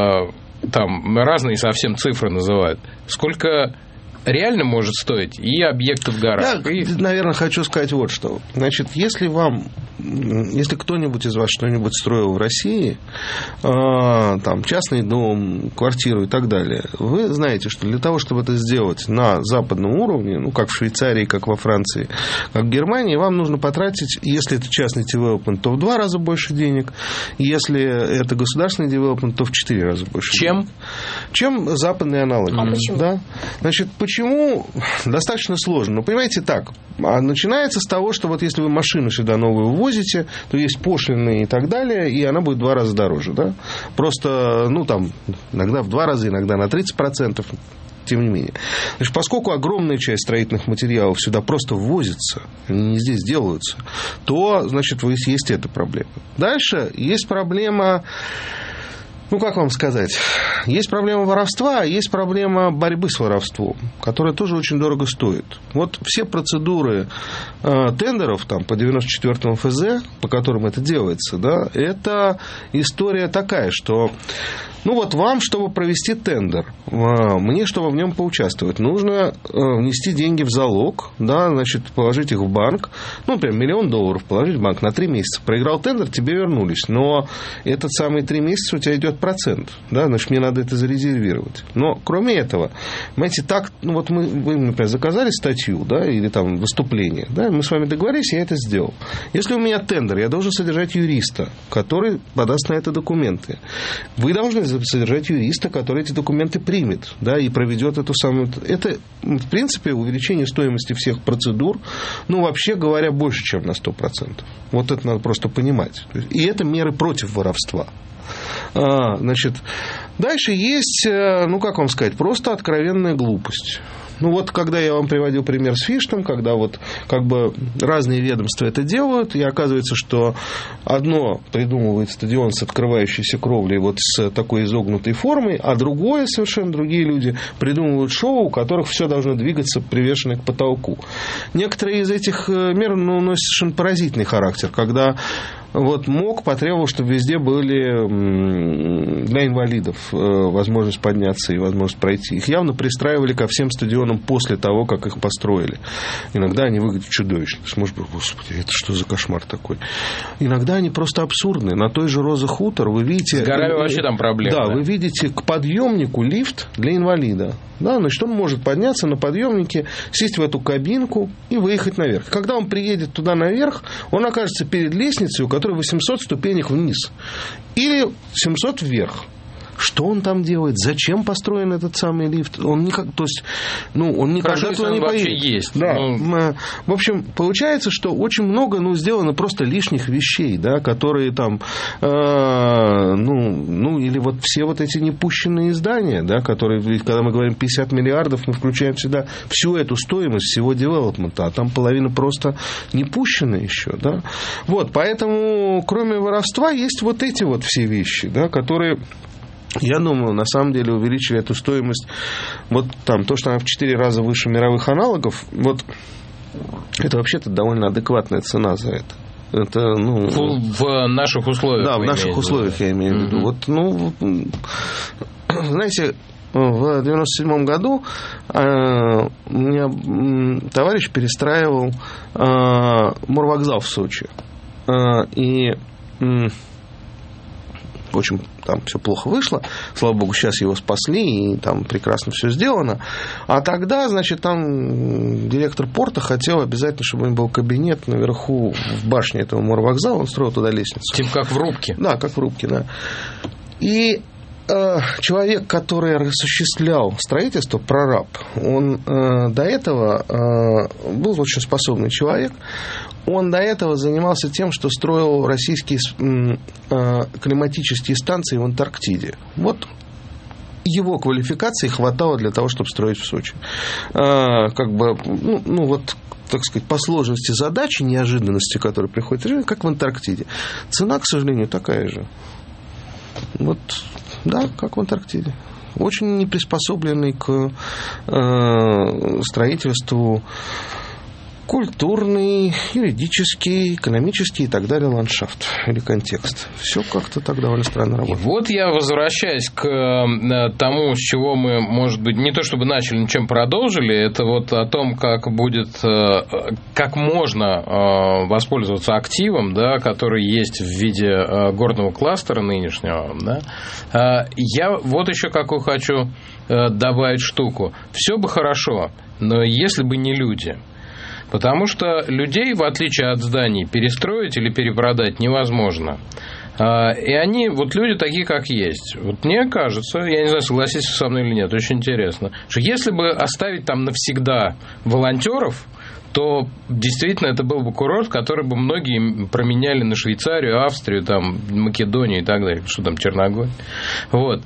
там разные совсем цифры называют. Сколько реально может стоить и объект в горах. Я, и... наверное, хочу сказать вот что. Значит, если вам, если кто-нибудь из вас что-нибудь строил в России, э, там, частный дом, квартиру и так далее, вы знаете, что для того, чтобы это сделать на западном уровне, ну, как в Швейцарии, как во Франции, как в Германии, вам нужно потратить, если это частный девелопмент, то в два раза больше денег, если это государственный девелопмент, то в четыре раза больше Чем? денег. Чем западные аналоги. А почему? Да? Значит, почему? Достаточно сложно. Но понимаете так, начинается с того, что вот если вы машину сюда новую ввозите, то есть пошлины и так далее, и она будет в два раза дороже. Да? Просто, ну, там, иногда в два раза, иногда на тридцать процентов. Тем не менее. Значит, поскольку огромная часть строительных материалов сюда просто ввозится, они не здесь делаются, то, значит, есть эта проблема. Дальше есть проблема... Ну, как вам сказать, есть проблема воровства, а есть проблема борьбы с воровством, которая тоже очень дорого стоит. Вот все процедуры э, тендеров там, по девяносто четвёртому эф зэ, по которым это делается, да, это история такая, что, ну, вот вам, чтобы провести тендер, э, мне, чтобы в нем поучаствовать, нужно э, внести деньги в залог, да, значит, положить их в банк, ну, например, миллион долларов положить в банк на три месяца. Проиграл тендер, тебе вернулись, но этот самый три месяца у тебя идет процент, да, значит, мне надо это зарезервировать. Но, кроме этого, понимаете, так, ну, вот мы, вы, например, заказали статью, да, или там выступление, да, мы с вами договорились, я это сделал. Если у меня тендер, я должен содержать юриста, который подаст на это документы. Вы должны содержать юриста, который эти документы примет, да, и проведет эту самую... Это, в принципе, увеличение стоимости всех процедур, ну, вообще говоря, больше, чем на сто процентов. Вот это надо просто понимать. И это меры против воровства. А, значит, дальше есть, ну, как вам сказать, просто откровенная глупость. Ну, вот, когда я вам приводил пример с Фиштом, когда вот как бы разные ведомства это делают, и оказывается, что одно придумывает стадион с открывающейся кровлей вот с такой изогнутой формой, а другое, совершенно другие люди, придумывают шоу, у которых все должно двигаться, привешенное к потолку. Некоторые из этих мер, ну, носят совершенно поразительный характер, когда вот МОК потребовал, чтобы везде были для инвалидов возможность подняться и возможность пройти. Их явно пристраивали ко всем стадионам после того, как их построили. Иногда они выглядят чудовищно. Может быть, господи, это что за кошмар такой? Иногда они просто абсурдны. На той же Роза Хутор вы видите... С горами вы, вообще там проблема. Да, да, вы видите к подъемнику лифт для инвалида. Да, значит, он может подняться на подъемнике, сесть в эту кабинку и выехать наверх. Когда он приедет туда наверх, он окажется перед лестницей, у которой восемьсот ступенек вниз. Или семьсот вверх. что он там делает, зачем построен этот самый лифт. Он никак, то есть, ну, он никогда туда не поедет. Есть. Да. Ну... В общем, получается, что очень много, ну, сделано просто лишних вещей, да, которые там, э, ну, ну, или вот все вот эти непущенные издания, да, которые, когда мы говорим пятьдесят миллиардов, мы включаем сюда всю эту стоимость всего девелопмента, а там половина просто не пущена еще, да. Вот, поэтому, кроме воровства, есть вот эти вот все вещи, да, которые... Я думаю, на самом деле увеличили эту стоимость. Вот там то, что она в четыре раза выше мировых аналогов, вот это вообще-то довольно адекватная цена за это. Это, ну, в наших условиях. Да, в наших условиях, я имею в виду. Вот, ну, знаете, в девяносто седьмом году э, у меня товарищ перестраивал э, морвокзал в Сочи. Э, и... Э, в общем, там все плохо вышло. Слава богу, сейчас его спасли, и там прекрасно все сделано. А тогда, значит, там директор порта хотел обязательно, чтобы у него был кабинет наверху в башне этого морвокзала. Он строил туда лестницу. Типа как в рубке. Да, как в рубке, да. И э, человек, который осуществлял строительство, прораб, он э, до этого э, был очень способный человек. Он до этого занимался тем, что строил российские э, климатические станции в Антарктиде. Вот его квалификации хватало для того, чтобы строить в Сочи. Э, как бы, ну, ну вот, так сказать, по сложности задачи, неожиданности, которые приходят в жизнь, как в Антарктиде. Цена, к сожалению, такая же. Вот, да, как в Антарктиде. Очень не приспособленный к э, строительству культурный, юридический, экономический и так далее ландшафт или контекст. Все как-то так довольно странно работает. И вот я возвращаюсь к тому, с чего мы, может быть, не то чтобы начали, но чем продолжили, это вот о том, как будет, как можно воспользоваться активом, да, который есть в виде горного кластера нынешнего. Да. Я вот еще какую хочу добавить штуку. Все бы хорошо, но если бы не люди. Потому что людей, в отличие от зданий, перестроить или перепродать невозможно. И они, вот люди такие, как есть. Вот мне кажется, я не знаю, согласитесь со мной или нет, очень интересно, что если бы оставить там навсегда волонтеров, то действительно это был бы курорт, который бы многие променяли на Швейцарию, Австрию, там, Македонию и так далее, что там, Черногория. Вот.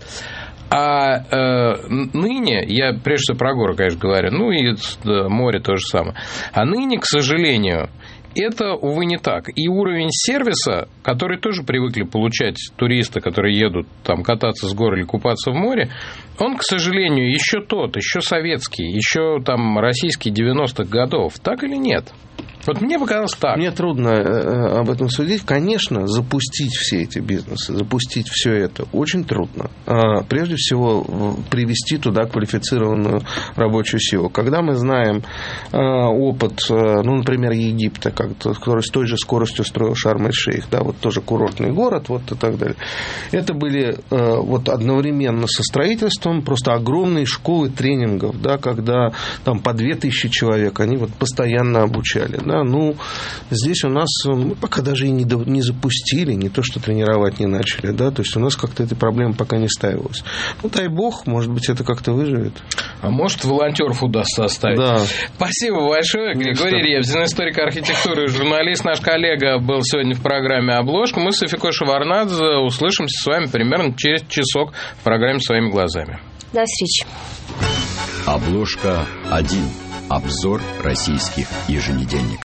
А э, ныне, я прежде всего про горы, конечно, говорю, ну и да, море то же самое. А ныне, к сожалению, это, увы, не так. И уровень сервиса, который тоже привыкли получать туристы, которые едут там кататься с гор или купаться в море, он, к сожалению, еще тот, еще советский, еще там российский девяностых годов. Так или нет? Вот мне показалось так. Мне трудно об этом судить. Конечно, запустить все эти бизнесы, запустить все это очень трудно. Прежде всего, привести туда квалифицированную рабочую силу. Когда мы знаем опыт, ну, например, Египта, который с той же скоростью строил Шарм-эль-Шейх, да, вот тоже курортный город, вот и так далее. Это были вот одновременно со строительством просто огромные школы тренингов, да, когда там по две тысячи человек, они вот постоянно обучали. Да, ну, здесь у нас мы пока даже и не, до, не запустили, не то, что тренировать не начали, да, то есть у нас как-то эта проблема пока не ставилась. Ну, дай бог, может быть, это как-то выживет. А может, волонтеров удастся оставить. Да. Спасибо большое. Григорий Ревзин, историк архитектуры и журналист, наш коллега, был сегодня в программе «Обложка». Мы с Софикой Шеварднадзе услышимся с вами примерно через часок в программе «Своими глазами». До встречи. Обложка один. Обзор российских еженедельников.